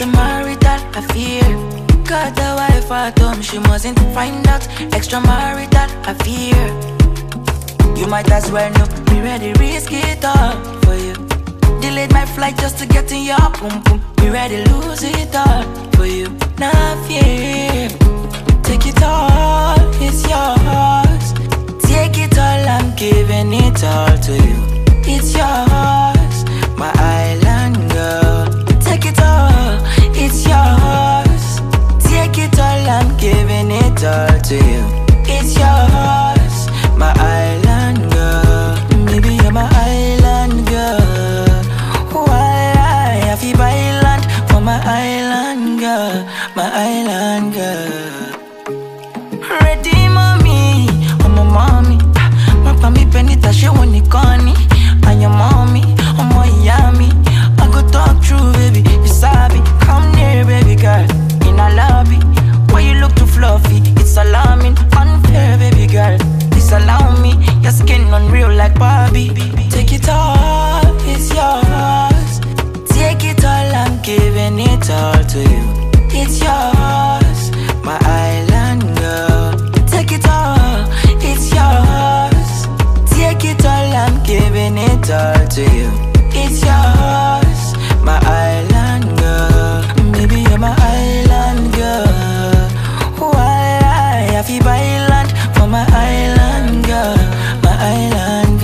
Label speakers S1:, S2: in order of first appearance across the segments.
S1: marital affair. Got a wife at home, she mustn't find out. Extramarital affair. You might as well know, be ready, risk it all for you. Delayed my flight just to get in your boom boom. Be ready, lose it all for you. Nah fear, take it all, it's yours. Take it all, I'm giving it all to you. It's yours, my island girl. Take it all, it's yours. Take it all, I'm giving it all to you. It's yours, my island girl. Maybe you're my island girl. Why I have to buy land for my island girl, my island girl. Ready, mommy, I'm a mommy. My me penita, she want it corny. And your mommy, I'm a yummy. I go talk through, baby, you sabi. Come near, baby girl, in a lobby. Why you look too fluffy? It's alarming, unfair, baby girl. Disallow me, your skin unreal like Barbie. Take it all, it's yours. Take it all, I'm giving it all to you. It's yours, my island girl. Take it all, it's yours. Take it all, I'm giving it all to you. It's yours, my island girl. Maybe you're my island girl. Why I have to buy land for my island girl, my island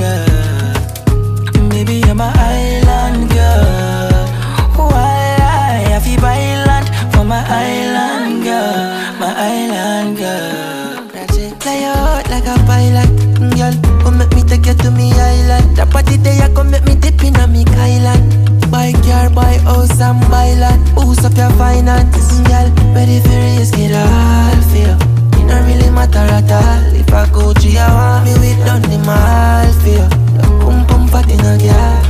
S1: girl. Maybe you're my island girl. Why I have to buy land for my island girl, my island girl. That's it. Fly out like a pilot, girl. Come make me take you to me island. That party day I come make me dip in a me island. Buy car, buy house and buy land. Boost up your finance, girl. Ready for risk it all for you. It don't really matter at all. If I go to you, want me with done the mall for you. Pum pum fat in a girl.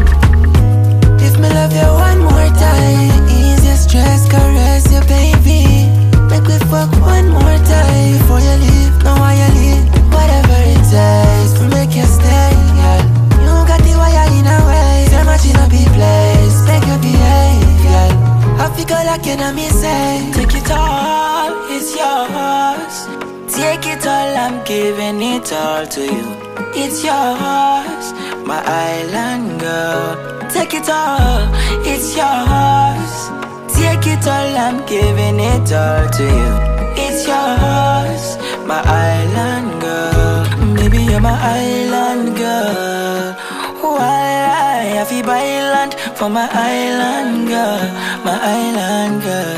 S1: If me love you one more time, ease your stress, caress you, baby. Make we fuck one more time before you leave. Know why you leave. Whatever it takes to make you stay, girl. You got the wire in a way. So much in a big place. Make you behave, girl. I figure like you know me say. Take it all, it's yours. Take it all, I'm giving it all to you. It's yours, my island girl. Take it all, it's yours. Take it all, I'm giving it all to you. It's yours, my island girl. Maybe you're my island girl. Why I have to buy land for my island girl, my island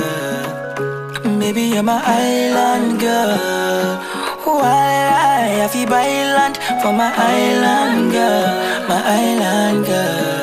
S1: girl. Maybe you're my island girl. Why I have to buy land for my island girl, my island girl.